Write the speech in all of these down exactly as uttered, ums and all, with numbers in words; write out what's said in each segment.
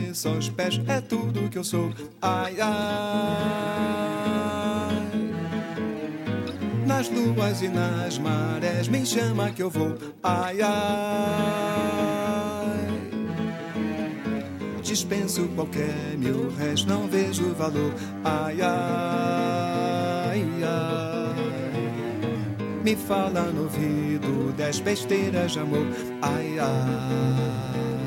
cabeça aos pés, é tudo que eu sou. Ai, ai. Nas luas e nas marés me chama que eu vou. Ai, ai. Dispenso qualquer mil réis, não vejo valor. Ai, ai, ai. Me fala no ouvido dez besteiras de amor. Ai, ai.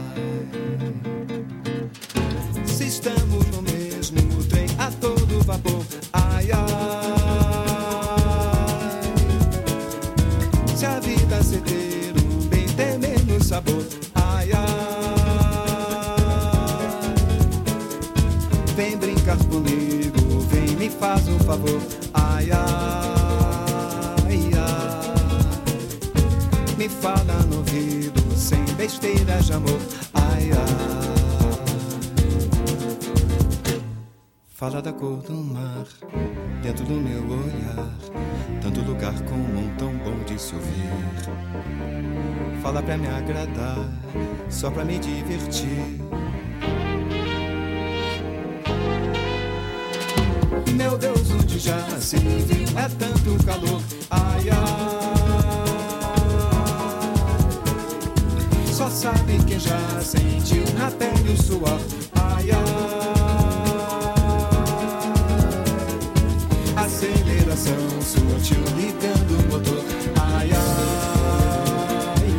Se estamos no mesmo trem a todo vapor. Ai, ai. Se a vida se ter um bem tem menos sabor. Ai, ai. Vem brincar comigo, vem me faz um favor. Ai, ai, ai. Me fala no ouvido sem besteiras de amor. Ai, ai. Fala da cor do mar dentro do meu olhar, tanto lugar comum tão bom de se ouvir. Fala pra me agradar, só pra me divertir. Meu Deus, onde já se viu é tanto calor. Ai, ai. Só sabe quem já sentiu na pele o suor. Ai, ai. Aceleração sutil ligando o motor. Ai, ai,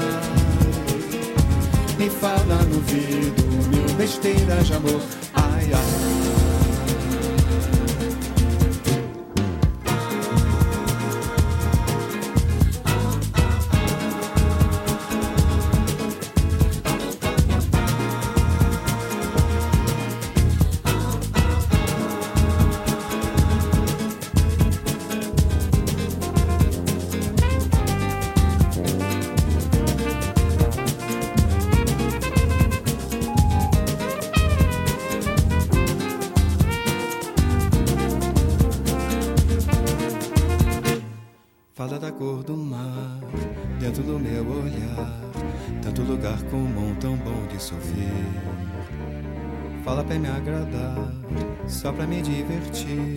ai. Me fala no ouvido mil besteiras de amor. Ai, ai. Fala da cor do mar dentro do meu olhar, tanto lugar comum tão bom de se ouvir. Fala pra me agradar, só pra me divertir.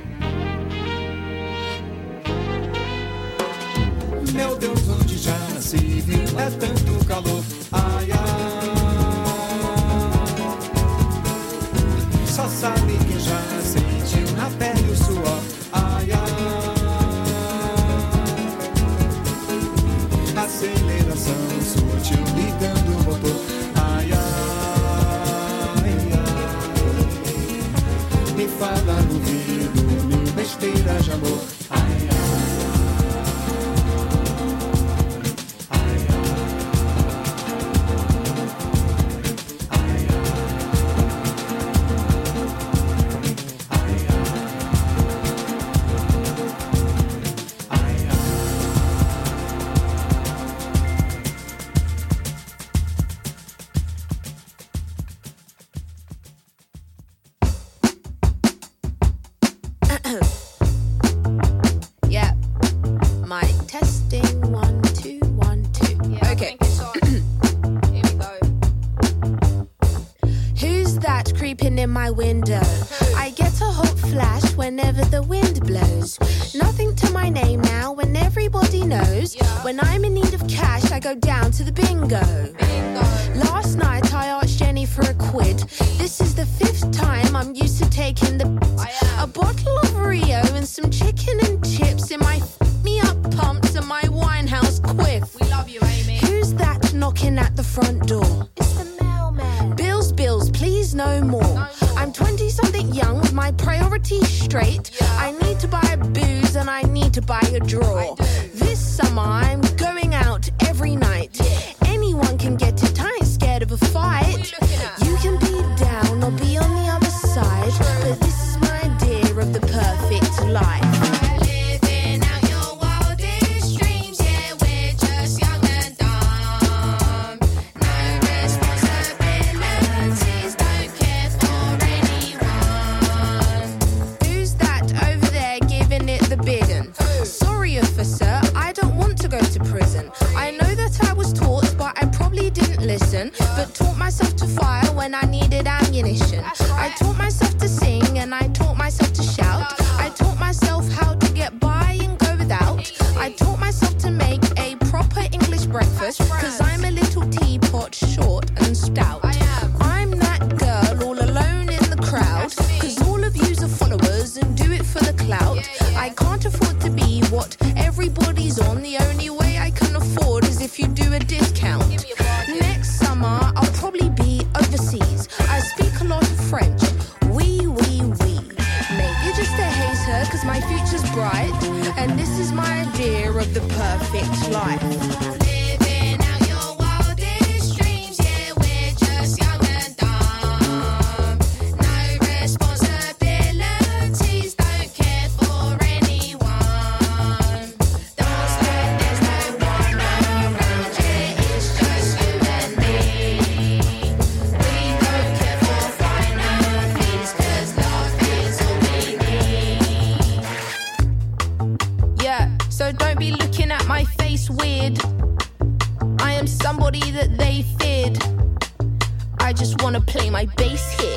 Meu Deus, onde já se viu é tanto calor. Ai, ai. Só sabe quem já sentiu na pele o suor. Ai, ai. Aceleração sutil ligando o motor. Ai, ai, ai. Me fala no ouvido mil besteiras de amor. Ai, ai. When I'm in need of cash, I go down to the bingo. bingo. Last night I asked Jenny for a quid. This is the fifth time I'm used to taking the a bottle of Rio and some chicken and chips in my me up pumps and my Winehouse quiff. We love you, Amy. Who's that knocking at the front door? It's the mailman. Bills, bills, please no more. No more. I'm twenty something young with my priorities straight. Yeah. I need to buy a booze and I need to buy a draw. This summer I'm going out every night. Yeah. Anyone can get it, I ain't scared of a fight. You can be down or be on the other side. True. But this is my idea of the perfect life. Go to perfect life. Living out your wildest dreams, yeah, we're just young and dumb. No responsibilities, don't care for anyone. Don't sweat, there's no one around, yeah, it's just you and me. We don't care for finer things, 'cause love is all we need. Yeah, so don't be looking at my face weird. I am somebody that they feared. I just wanna play my bass here.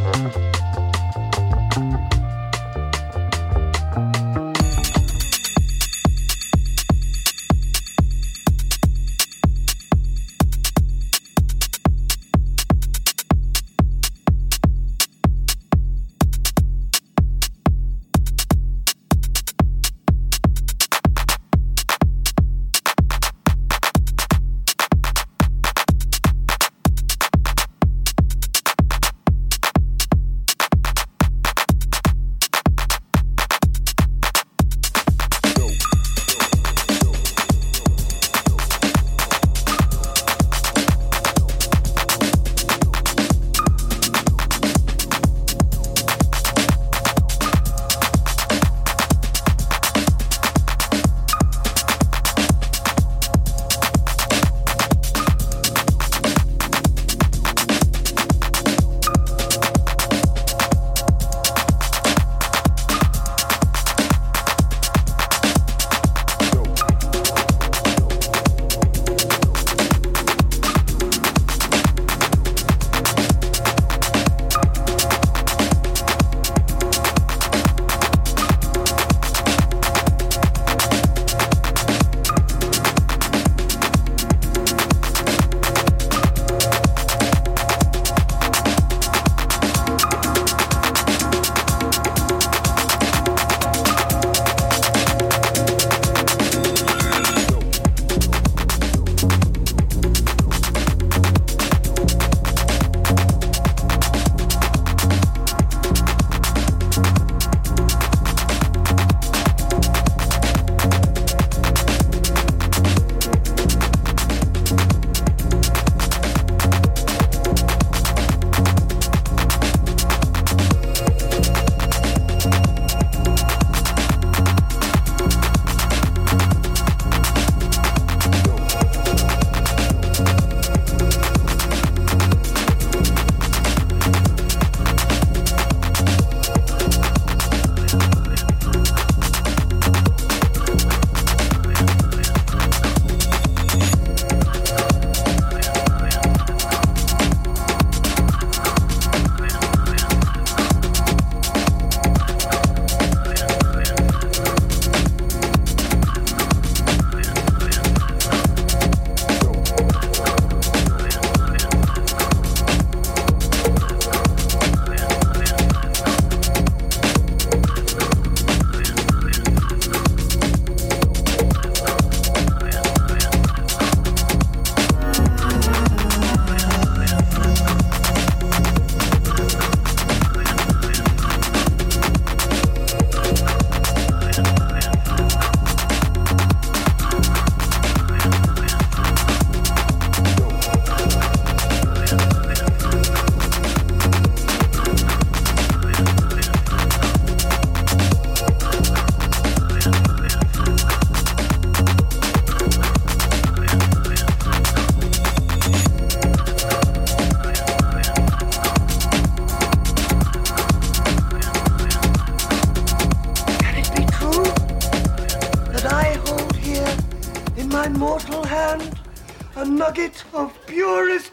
a nugget of purest...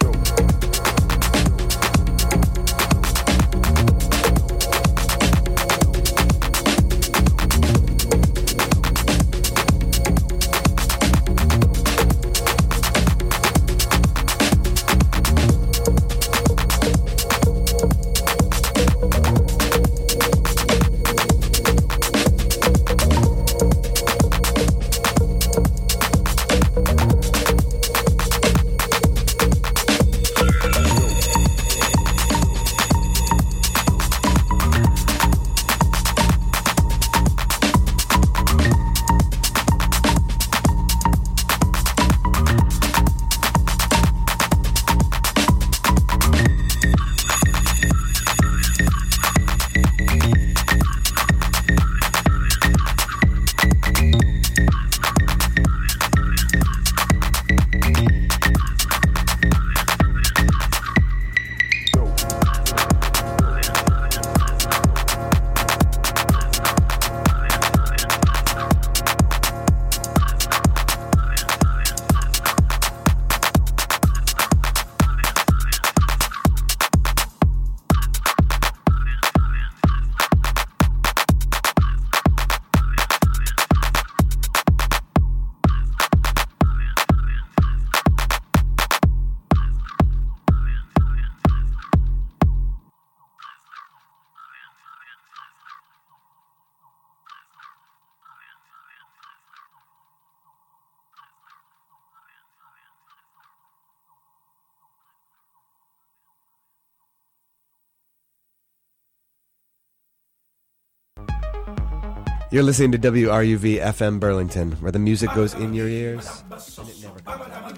You're listening to W R U V F M Burlington, where the music goes in your ears and it never comes out.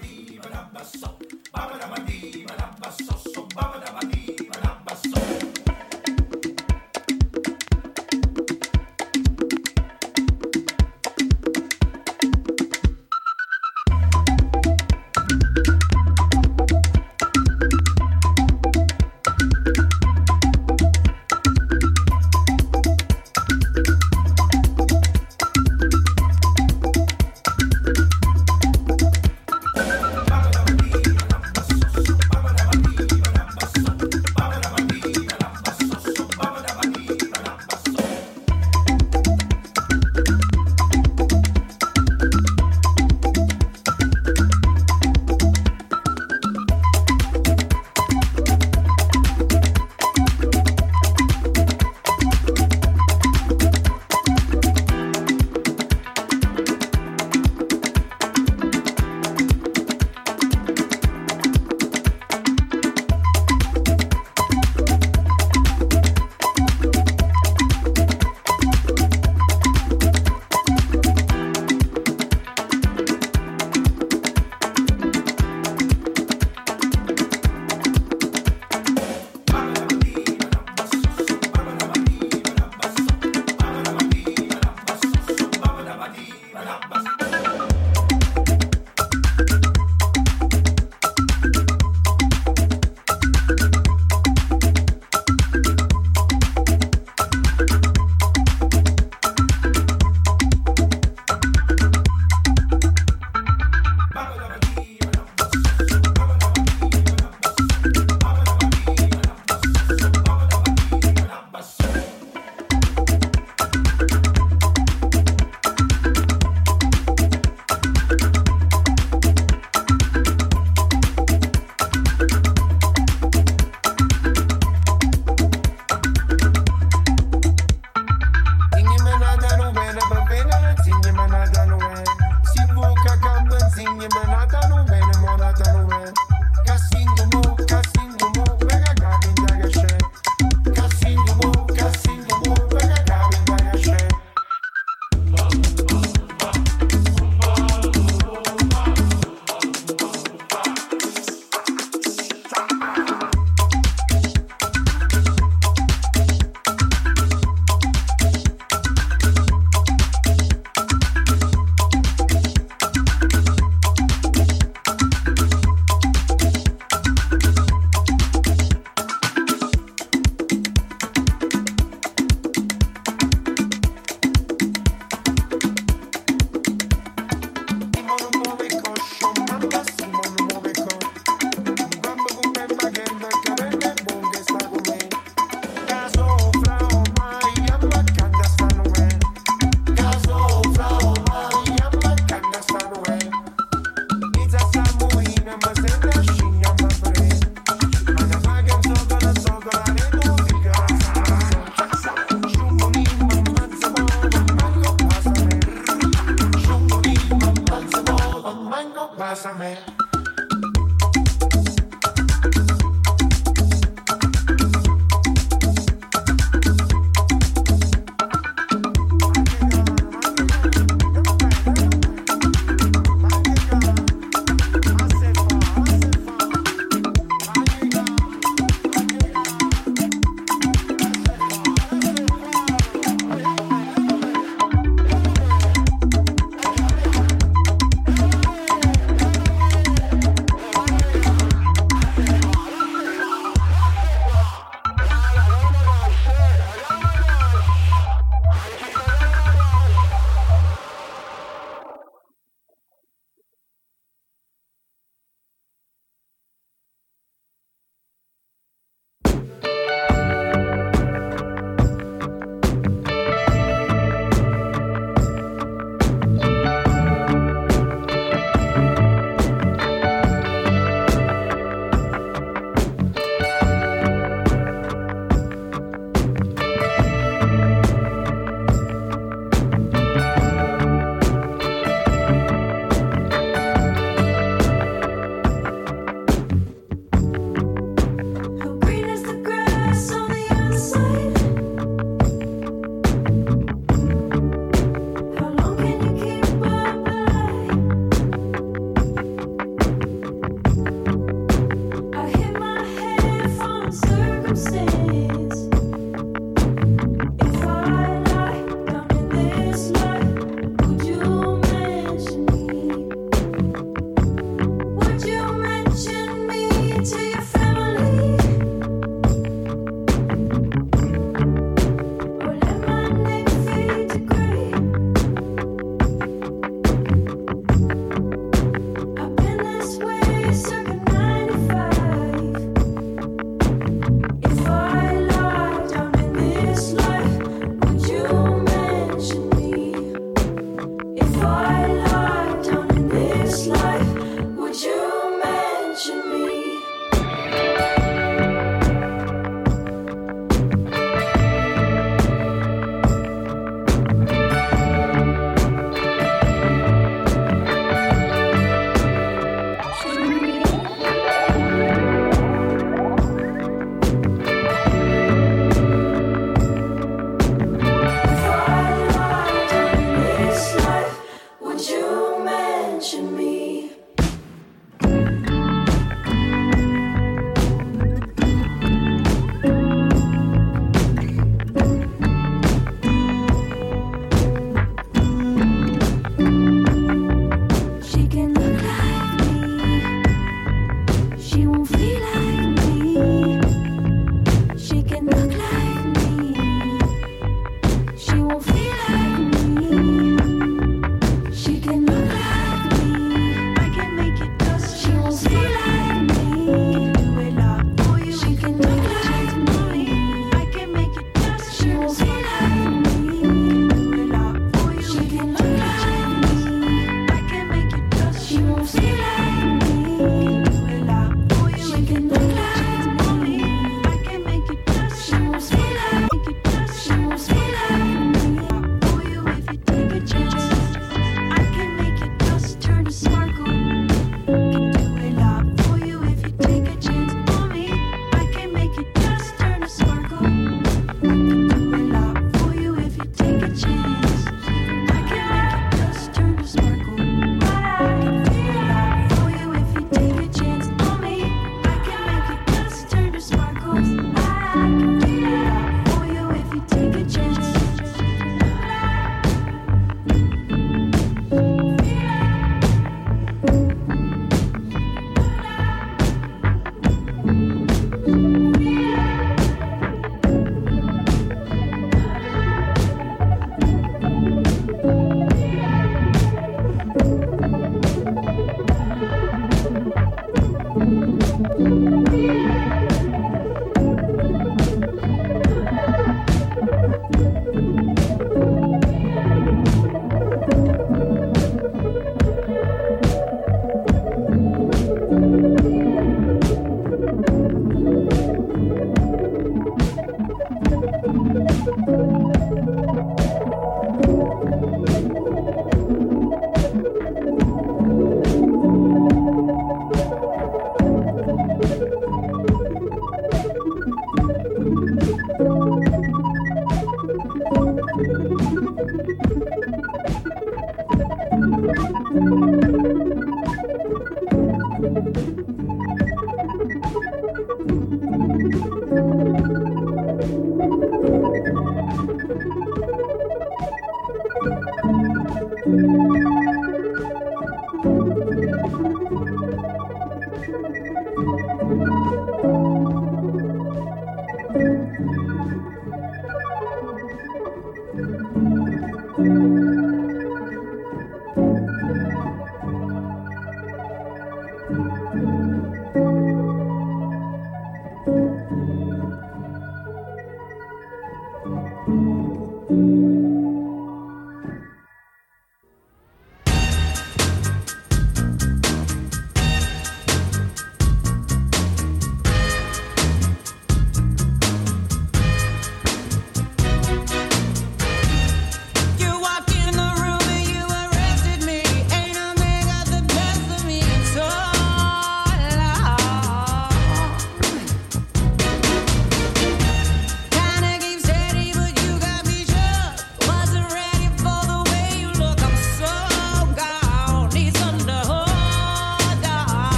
Kinda keep steady, but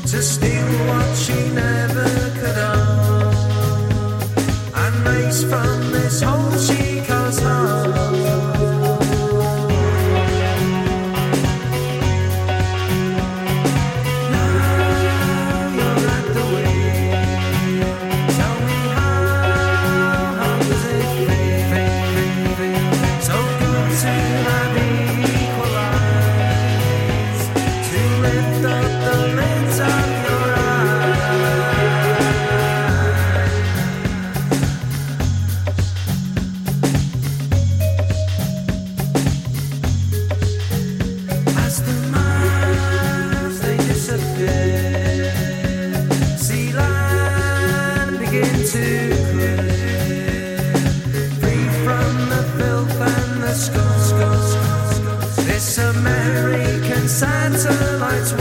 to steal what she never could own, and race from this hole she calls home. Satellites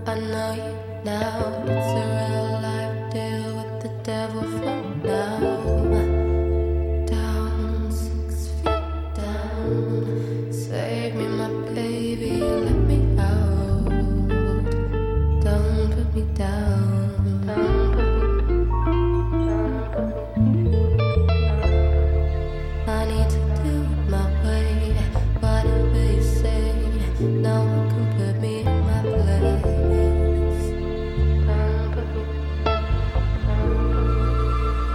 I know you now. It's a real life deal with the devil for now. Down, six feet down. Save me, my baby, let me out. Don't put me down. Don't put me down. I need to do it my way. Whatever you say, no one can put me in my place. Don't put me down.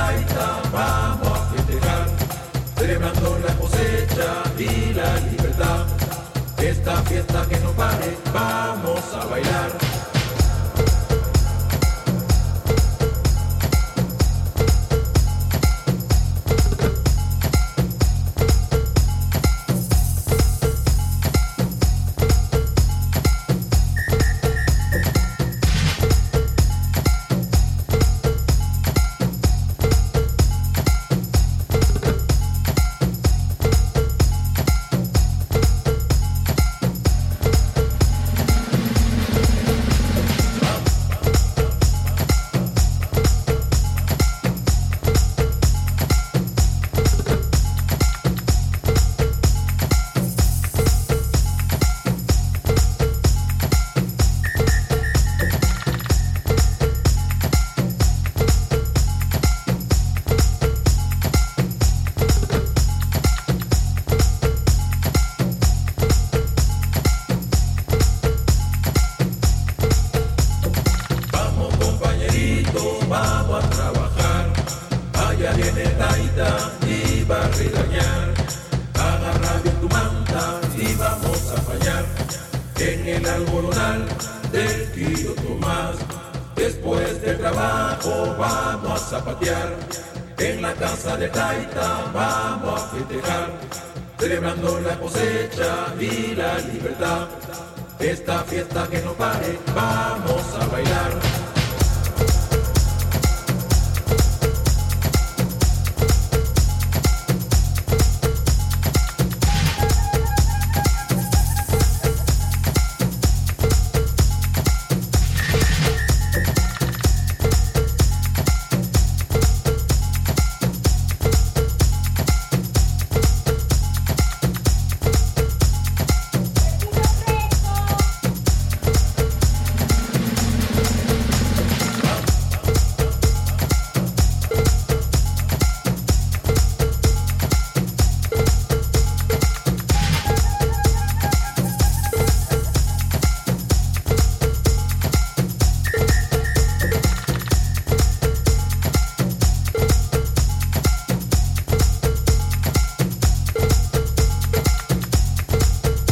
Taita vamos a festejar, celebrando la cosecha y la libertad. Esta fiesta que no pare, vamos a bailar. En la casa de Taita vamos a festejar, celebrando la cosecha y la libertad. Esta fiesta que no pare, vamos a bailar.